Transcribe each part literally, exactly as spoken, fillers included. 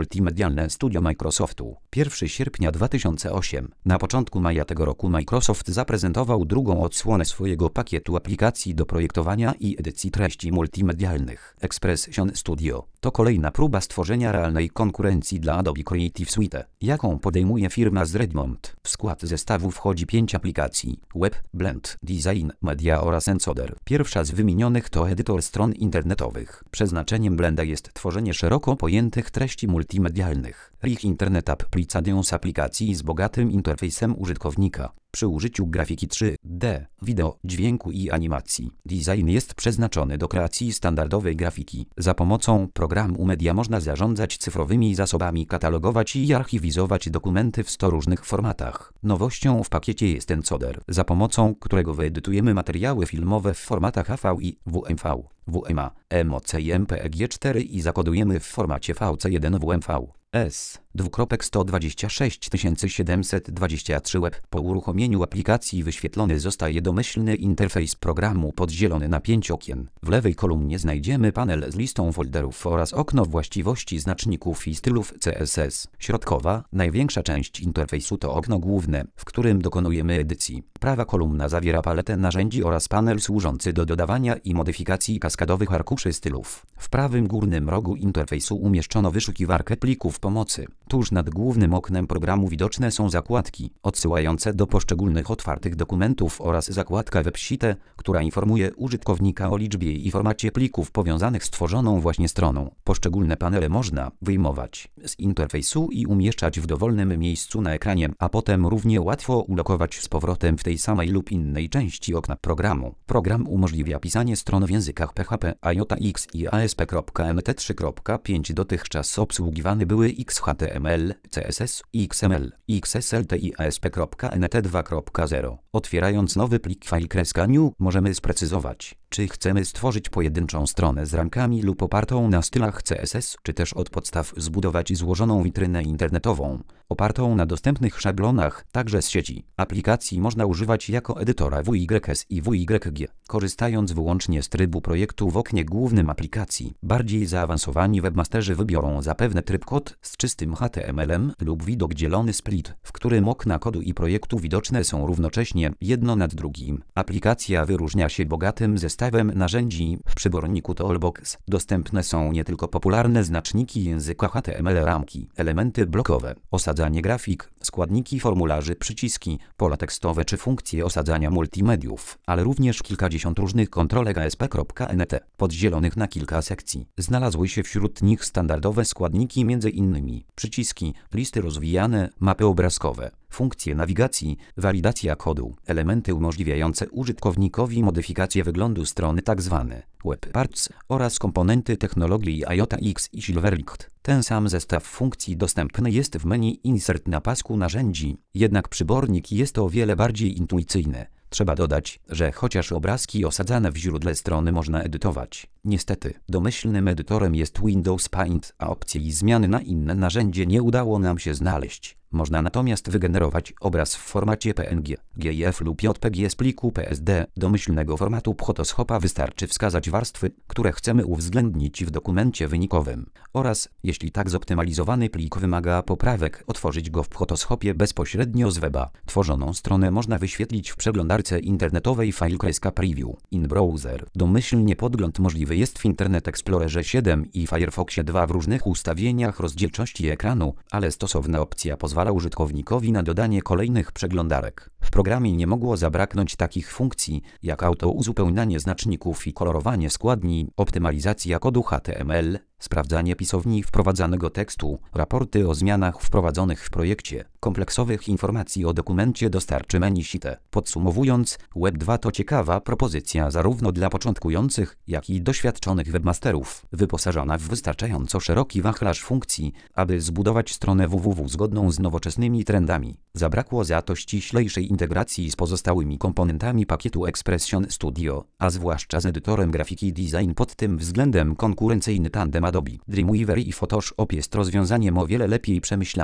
multimedialne studio Microsoftu. pierwszego sierpnia dwa tysiące ósmego. Na początku maja tego roku Microsoft zaprezentował drugą odsłonę swojego pakietu aplikacji do projektowania i edycji treści multimedialnych. Expression Studio to kolejna próba stworzenia realnej konkurencji dla Adobe Creative Suite, jaką podejmuje firma z Redmond. W skład zestawu wchodzi pięć aplikacji: Web, Blend, Design, Media oraz Encoder. Pierwsza z wymienionych to edytor stron internetowych. Przeznaczeniem Blenda jest tworzenie szeroko pojętych treści multimedialnych. Rich Internet Applications aplikacji z bogatym interfejsem użytkownika. Przy użyciu grafiki trzy D, wideo, dźwięku i animacji. Design jest przeznaczony do kreacji standardowej grafiki. Za pomocą programu Media można zarządzać cyfrowymi zasobami, katalogować i archiwizować dokumenty w sto różnych formatach. Nowością w pakiecie jest Encoder, za pomocą którego wyedytujemy materiały filmowe w formatach A V I, W M V, W M A, M O C i M P E G cztery i zakodujemy w formacie V C jeden W M V. S sto dwadzieścia sześć tysięcy siedemset dwadzieścia trzy Web. Po uruchomieniu aplikacji wyświetlony zostaje domyślny interfejs programu podzielony na pięć okien. W lewej kolumnie znajdziemy panel z listą folderów oraz okno właściwości znaczników i stylów C S S. Środkowa, największa część interfejsu to okno główne, w którym dokonujemy edycji. Prawa kolumna zawiera paletę narzędzi oraz panel służący do dodawania i modyfikacji kaskadowych arkuszy stylów. W prawym górnym rogu interfejsu umieszczono wyszukiwarkę plików pomocy. Tuż nad głównym oknem programu widoczne są zakładki odsyłające do poszczególnych otwartych dokumentów oraz zakładka WebSheet, która informuje użytkownika o liczbie i formacie plików powiązanych z tworzoną właśnie stroną. Poszczególne panele można wyjmować z interfejsu i umieszczać w dowolnym miejscu na ekranie, a potem równie łatwo ulokować z powrotem w tej samej lub innej części okna programu. Program umożliwia pisanie stron w językach P H P, A J A X i A S P kropka N T trzy kropka pięć. Dotychczas obsługiwane były X H T M L, C S S, X M L, X S L T i A S P kropka N T dwa kropka zero. Otwierając nowy plik file.new możemy sprecyzować, czy chcemy stworzyć pojedynczą stronę z ramkami lub opartą na stylach C S S, czy też od podstaw zbudować złożoną witrynę internetową, opartą na dostępnych szablonach, także z sieci. Aplikacji można używać jako edytora W Y S i W Y G, korzystając wyłącznie z trybu projektu w oknie głównym aplikacji. Bardziej zaawansowani webmasterzy wybiorą zapewne tryb kod z czystym H T M L-em lub widok dzielony split, w którym okna kodu i projektu widoczne są równocześnie, jedno nad drugim. Aplikacja wyróżnia się bogatym zestawem narzędzi. W przyborniku Toolbox dostępne są nie tylko popularne znaczniki języka H T M L, ramki, elementy blokowe, osadzanie grafik, składniki formularzy, przyciski, pola tekstowe czy funkcje osadzania multimediów, ale również kilkadziesiąt różnych kontrolek A S P kropka N T, podzielonych na kilka sekcji. Znalazły się wśród nich standardowe składniki, między innymi przyciski, listy rozwijane, mapy obrazkowe, funkcje nawigacji, walidacja kodu, elementy umożliwiające użytkownikowi modyfikację wyglądu strony tzw. Web Parts oraz komponenty technologii A J A X i Silverlight. Ten sam zestaw funkcji dostępny jest w menu Insert na pasku narzędzi, jednak przybornik jest o wiele bardziej intuicyjny. Trzeba dodać, że chociaż obrazki osadzane w źródle strony można edytować, niestety domyślnym edytorem jest Windows Paint, a opcji zmiany na inne narzędzie nie udało nam się znaleźć. Można natomiast wygenerować obraz w formacie P N G, G I F lub J P G z pliku P S D. Domyślnego formatu Photoshopa wystarczy wskazać warstwy, które chcemy uwzględnić w dokumencie wynikowym oraz, jeśli tak zoptymalizowany plik wymaga poprawek, otworzyć go w Photoshopie bezpośrednio z weba. Tworzoną stronę można wyświetlić w przeglądarce internetowej File.preview in browser. Domyślnie podgląd możliwy jest w Internet Explorerze siedem i Firefoxie dwa w różnych ustawieniach rozdzielczości ekranu, ale stosowna opcja pozwala użytkownikowi na dodanie kolejnych przeglądarek. W programie nie mogło zabraknąć takich funkcji jak auto-uzupełnianie znaczników i kolorowanie składni, optymalizacja kodu H T M L, sprawdzanie pisowni wprowadzanego tekstu, raporty o zmianach wprowadzonych w projekcie, kompleksowych informacji o dokumencie dostarczy menu Sheet. Podsumowując, Web dwa to ciekawa propozycja zarówno dla początkujących, jak i doświadczonych webmasterów, wyposażona w wystarczająco szeroki wachlarz funkcji, aby zbudować stronę www zgodną z nowoczesnymi trendami. Zabrakło za to ściślejszej integracji z pozostałymi komponentami pakietu Expression Studio, a zwłaszcza z edytorem grafiki Design. Pod tym względem konkurencyjny tandem Adobe Dreamweaver i Photoshop jest rozwiązaniem o wiele lepiej przemyślanym.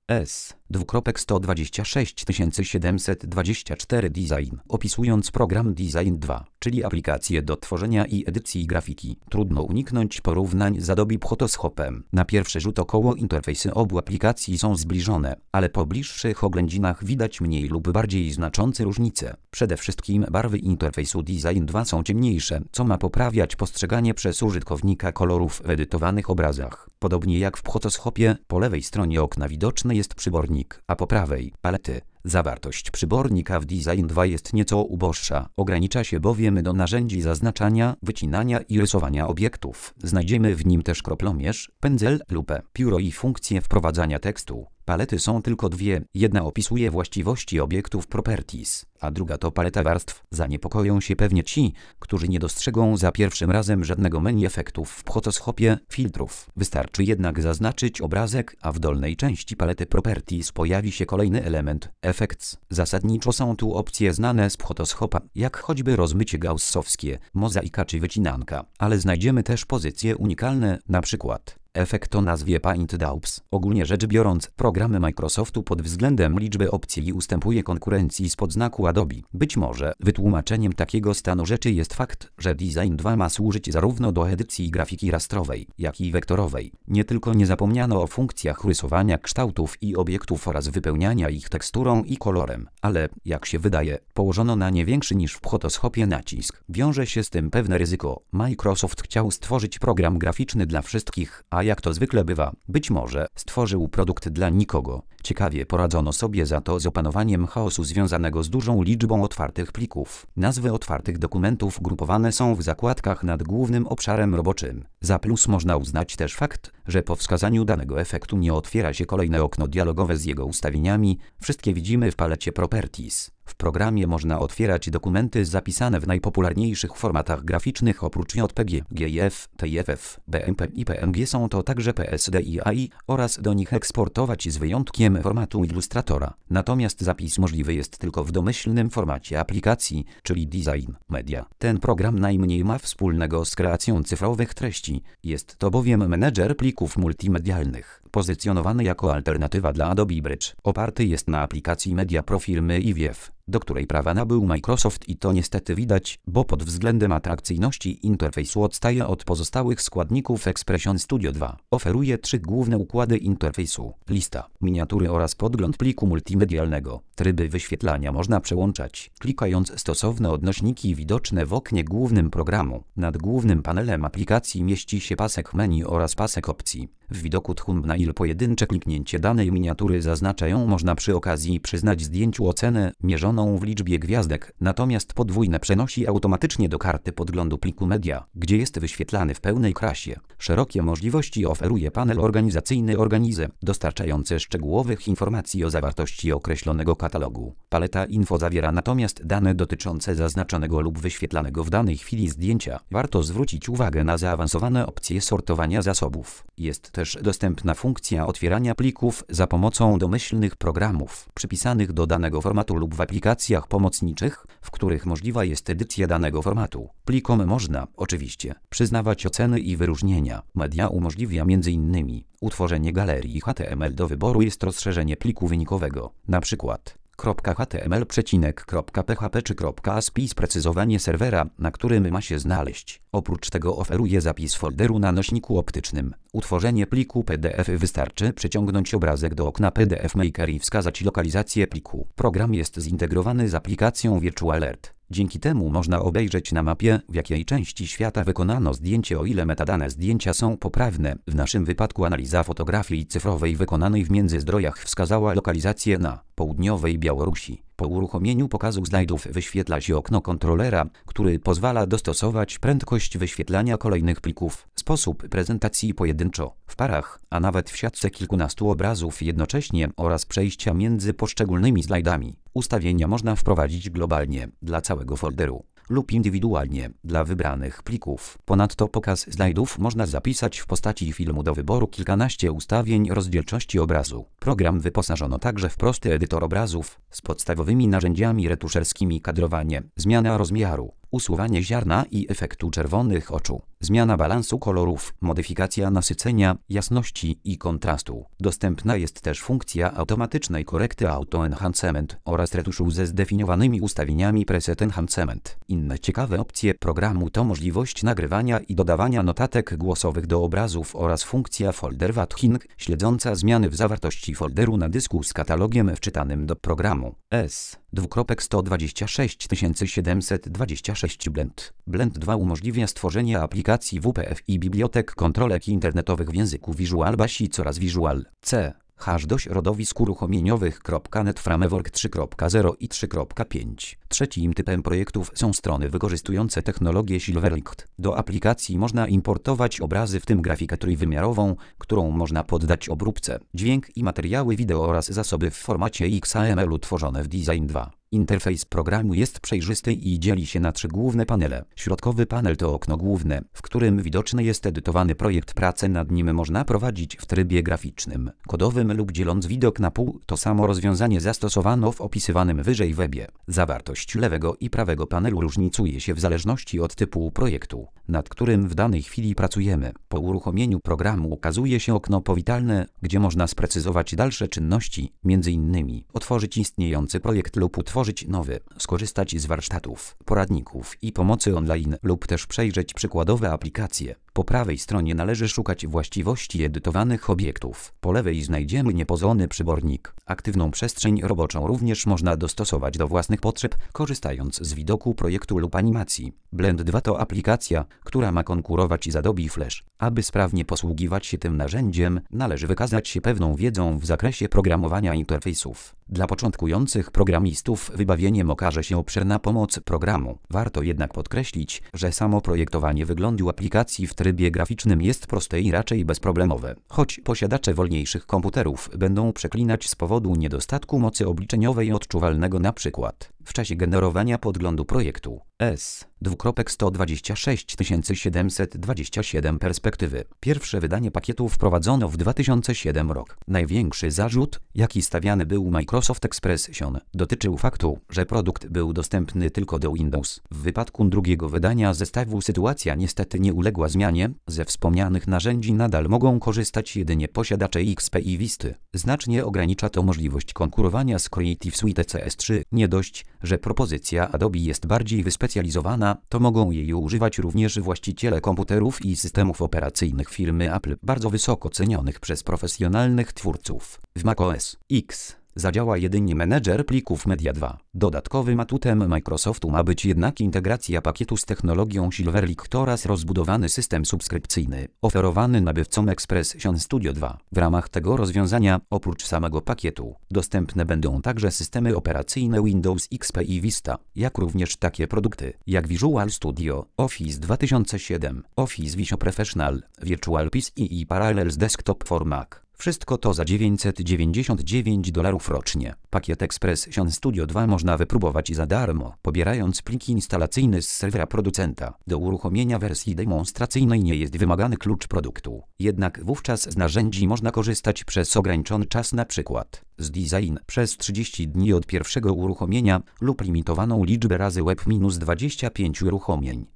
S sto dwadzieścia sześć siedemset dwadzieścia cztery Design. Opisując program Design dwa, czyli aplikację do tworzenia i edycji grafiki, trudno uniknąć porównań z Adobe Photoshopem. Na pierwszy rzut około interfejsy obu aplikacji są zbliżone, ale po bliższych oględzinach widać mniej lub bardziej znaczące różnice. Przede wszystkim barwy interfejsu Design dwa są ciemniejsze, co ma poprawiać postrzeganie przez użytkownika kolorów w edytowanych obrazach. Podobnie jak w Photoshopie, po lewej stronie okna widoczny jest przybornik, a po prawej palety. Zawartość przybornika w Design dwa jest nieco uboższa, ogranicza się bowiem do narzędzi zaznaczania, wycinania i rysowania obiektów. Znajdziemy w nim też kroplomierz, pędzel, lupę, pióro i funkcję wprowadzania tekstu. Palety są tylko dwie, jedna opisuje właściwości obiektów Properties, a druga to paleta warstw. Zaniepokoją się pewnie ci, którzy nie dostrzegą za pierwszym razem żadnego menu efektów w Photoshopie, filtrów. Wystarczy jednak zaznaczyć obrazek, a w dolnej części palety Properties pojawi się kolejny element, Effects. Zasadniczo są tu opcje znane z Photoshopa, jak choćby rozmycie gaussowskie, mozaika czy wycinanka, ale znajdziemy też pozycje unikalne, na przykład efekt o nazwie Paint Daubs. Ogólnie rzecz biorąc, program Microsoftu pod względem liczby opcji ustępuje konkurencji spod znaku Adobe. Być może wytłumaczeniem takiego stanu rzeczy jest fakt, że Design dwa ma służyć zarówno do edycji grafiki rastrowej, jak i wektorowej. Nie tylko nie zapomniano o funkcjach rysowania kształtów i obiektów oraz wypełniania ich teksturą i kolorem, ale, jak się wydaje, położono na nie większy niż w Photoshopie nacisk. Wiąże się z tym pewne ryzyko. Microsoft chciał stworzyć program graficzny dla wszystkich, a jak to zwykle bywa, być może stworzył produkt dla nikogo. Ciekawie poradzono sobie za to z opanowaniem chaosu związanego z dużą liczbą otwartych plików. Nazwy otwartych dokumentów grupowane są w zakładkach nad głównym obszarem roboczym. Za plus można uznać też fakt, że po wskazaniu danego efektu nie otwiera się kolejne okno dialogowe z jego ustawieniami. Wszystkie widzimy w palecie Properties. W programie można otwierać dokumenty zapisane w najpopularniejszych formatach graficznych oprócz J P G, G I F, T I F F, B M P i P N G są to także P S D i A I oraz do nich eksportować z wyjątkiem formatu Illustratora. Natomiast zapis możliwy jest tylko w domyślnym formacie aplikacji, czyli Design Media. Ten program najmniej ma wspólnego z kreacją cyfrowych treści. Jest to bowiem menedżer plików multimedialnych. Pozycjonowany jako alternatywa dla Adobe Bridge, oparty jest na aplikacji Media Pro firmy I W I F, do której prawa nabył Microsoft i to niestety widać, bo pod względem atrakcyjności interfejsu odstaje od pozostałych składników Expression Studio dwa. Oferuje trzy główne układy interfejsu: lista, miniatury oraz podgląd pliku multimedialnego. Tryby wyświetlania można przełączać, klikając stosowne odnośniki widoczne w oknie głównym programu. Nad głównym panelem aplikacji mieści się pasek menu oraz pasek opcji. W widoku thumbnail pojedyncze kliknięcie danej miniatury zaznacza ją można przy okazji przyznać zdjęciu ocenę mierzoną w liczbie gwiazdek, natomiast podwójne przenosi automatycznie do karty podglądu pliku media, gdzie jest wyświetlany w pełnej krasie. Szerokie możliwości oferuje panel organizacyjny Organize, dostarczający szczegółowych informacji o zawartości określonego katalogu. Paleta info zawiera natomiast dane dotyczące zaznaczonego lub wyświetlanego w danej chwili zdjęcia. Warto zwrócić uwagę na zaawansowane opcje sortowania zasobów. Jest też dostępna funkcja otwierania plików za pomocą domyślnych programów przypisanych do danego formatu lub w aplikacjach pomocniczych, w których możliwa jest edycja danego formatu. Plikom można, oczywiście, przyznawać oceny i wyróżnienia. Media umożliwia m in utworzenie galerii H T M L do wyboru jest rozszerzenie pliku wynikowego, na przykład .html, .php czy .aspi, sprecyzowanie serwera, na którym ma się znaleźć. Oprócz tego oferuje zapis folderu na nośniku optycznym. Utworzenie pliku P D F wystarczy przeciągnąć obrazek do okna P D F Maker i wskazać lokalizację pliku. Program jest zintegrowany z aplikacją VirtualArt. Dzięki temu można obejrzeć na mapie, w jakiej części świata wykonano zdjęcie, o ile metadane zdjęcia są poprawne. W naszym wypadku analiza fotografii cyfrowej wykonanej w Międzyzdrojach wskazała lokalizację na południowej Białorusi. Po uruchomieniu pokazu slajdów wyświetla się okno kontrolera, który pozwala dostosować prędkość wyświetlania kolejnych plików, sposób prezentacji pojedynczo, w parach, a nawet w siatce kilkunastu obrazów jednocześnie oraz przejścia między poszczególnymi slajdami. Ustawienia można wprowadzić globalnie, dla całego folderu, lub indywidualnie, dla wybranych plików. Ponadto pokaz slajdów można zapisać w postaci filmu do wyboru kilkanaście ustawień rozdzielczości obrazu. Program wyposażono także w prosty edytor obrazów z podstawowymi narzędziami retuszerskimi: kadrowanie, zmiana rozmiaru, usuwanie ziarna i efektu czerwonych oczu, zmiana balansu kolorów, modyfikacja nasycenia, jasności i kontrastu. Dostępna jest też funkcja automatycznej korekty Auto Enhancement oraz retuszu ze zdefiniowanymi ustawieniami Preset Enhancement. Inne ciekawe opcje programu to możliwość nagrywania i dodawania notatek głosowych do obrazów oraz funkcja Folder Watching, śledząca zmiany w zawartości folderu na dysku z katalogiem wczytanym do programu. S. sto dwadzieścia sześć siedemset dwadzieścia sześć Blend. Blend dwa umożliwia stworzenie aplikacji W P F i bibliotek kontrolek internetowych w języku Visual Basic oraz Visual C. Hash do środowisk uruchomieniowych .NET Framework trzy kropka zero i trzy kropka pięć. Trzecim typem projektów są strony wykorzystujące technologię Silverlight. Do aplikacji można importować obrazy, w tym grafikę trójwymiarową, którą można poddać obróbce, dźwięk i materiały wideo oraz zasoby w formacie X M L tworzone w Design dwa. Interfejs programu jest przejrzysty i dzieli się na trzy główne panele. Środkowy panel to okno główne, w którym widoczny jest edytowany projekt. Pracę nad nim można prowadzić w trybie graficznym, kodowym lub dzieląc widok na pół. To samo rozwiązanie zastosowano w opisywanym wyżej webie. Zawartość lewego i prawego panelu różnicuje się w zależności od typu projektu, nad którym w danej chwili pracujemy. Po uruchomieniu programu ukazuje się okno powitalne, gdzie można sprecyzować dalsze czynności, między innymi otworzyć istniejący projekt lub utworzyć nowy, skorzystać z warsztatów, poradników i pomocy online lub też przejrzeć przykładowe aplikacje. Po prawej stronie należy szukać właściwości edytowanych obiektów. Po lewej znajdziemy niepozorny przybornik. Aktywną przestrzeń roboczą również można dostosować do własnych potrzeb, korzystając z widoku projektu lub animacji. Blend dwa to aplikacja, która ma konkurować z Adobe Flash. Aby sprawnie posługiwać się tym narzędziem, należy wykazać się pewną wiedzą w zakresie programowania interfejsów. Dla początkujących programistów wybawieniem okaże się obszerna pomoc programu. Warto jednak podkreślić, że samo projektowanie wyglądu aplikacji w trybie graficznym jest proste i raczej bezproblemowe, choć posiadacze wolniejszych komputerów będą przeklinać z powodu niedostatku mocy obliczeniowej odczuwalnego np. w czasie generowania podglądu projektu. S. sto dwadzieścia sześć siedemset dwadzieścia siedem Perspektywy. Pierwsze wydanie pakietu wprowadzono w dwa tysiące siódmym rok. Największy zarzut, jaki stawiany był Microsoft Expression, dotyczył faktu, że produkt był dostępny tylko do Windows. W wypadku drugiego wydania zestawu sytuacja niestety nie uległa zmianie. Ze wspomnianych narzędzi nadal mogą korzystać jedynie posiadacze X P i Visty. Znacznie ogranicza to możliwość konkurowania z Creative Suite C S trzy. Nie dość, że propozycja Adobe jest bardziej wyspecjalizowana, to mogą jej używać również właściciele komputerów i systemów operacyjnych firmy Apple, bardzo wysoko cenionych przez profesjonalnych twórców. W macOS X zadziała jedynie menedżer plików Media dwa. Dodatkowym atutem Microsoftu ma być jednak integracja pakietu z technologią Silverlight oraz rozbudowany system subskrypcyjny, oferowany nabywcom Expression Studio dwa. W ramach tego rozwiązania, oprócz samego pakietu, dostępne będą także systemy operacyjne Windows X P i Vista, jak również takie produkty, jak Visual Studio, Office dwa tysiące siedem, Office Visio Professional, Virtual P C i Parallels Desktop for Mac. Wszystko to za dziewięćset dziewięćdziesiąt dziewięć dolarów rocznie. Pakiet Expression Studio dwa można wypróbować za darmo, pobierając pliki instalacyjne z serwera producenta. Do uruchomienia wersji demonstracyjnej nie jest wymagany klucz produktu. Jednak wówczas z narzędzi można korzystać przez ograniczony czas, np. z Design przez trzydzieści dni od pierwszego uruchomienia lub limitowaną liczbę razy web minus dwadzieścia pięć uruchomień.